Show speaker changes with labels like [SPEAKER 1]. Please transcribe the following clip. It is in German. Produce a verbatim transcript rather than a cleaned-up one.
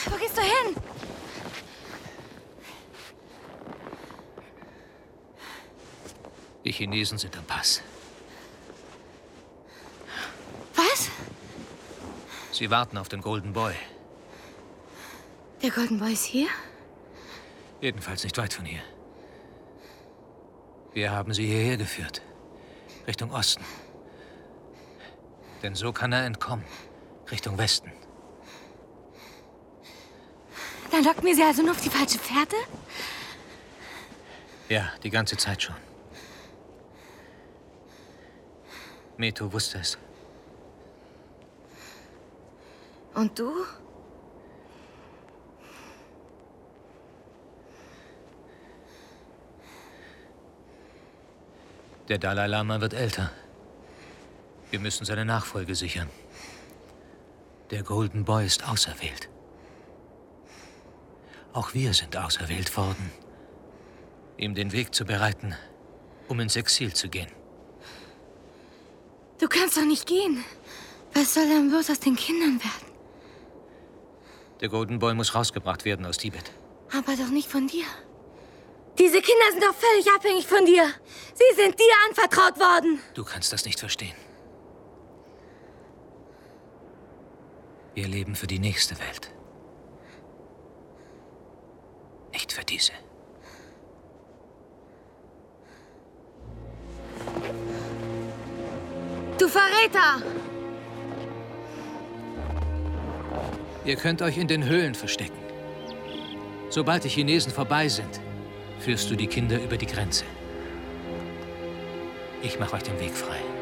[SPEAKER 1] Wo gehst du hin?
[SPEAKER 2] Die Chinesen sind am Pass.
[SPEAKER 1] Was?
[SPEAKER 2] Sie warten auf den Golden Boy.
[SPEAKER 1] Der Golden Boy ist hier?
[SPEAKER 2] Jedenfalls nicht weit von hier. Wir haben sie hierher geführt. Richtung Osten. Denn so kann er entkommen. Richtung Westen.
[SPEAKER 1] Dann locken wir sie also nur auf die falsche Fährte?
[SPEAKER 2] Ja, die ganze Zeit schon. Meto wusste es.
[SPEAKER 1] Und du?
[SPEAKER 2] Der Dalai Lama wird älter. Wir müssen seine Nachfolge sichern. Der Golden Boy ist auserwählt. Auch wir sind auserwählt worden, ihm den Weg zu bereiten, um ins Exil zu gehen.
[SPEAKER 1] Du kannst doch nicht gehen. Was soll denn bloß aus den Kindern werden?
[SPEAKER 2] Der Golden Boy muss rausgebracht werden aus Tibet.
[SPEAKER 1] Aber doch nicht von dir. Diese Kinder sind doch völlig abhängig von dir. Sie sind dir anvertraut worden.
[SPEAKER 2] Du kannst das nicht verstehen. Wir leben für die nächste Welt. Nicht für diese.
[SPEAKER 1] Du Verräter!
[SPEAKER 2] Ihr könnt euch in den Höhlen verstecken. Sobald die Chinesen vorbei sind, führst du die Kinder über die Grenze. Ich mache euch den Weg frei.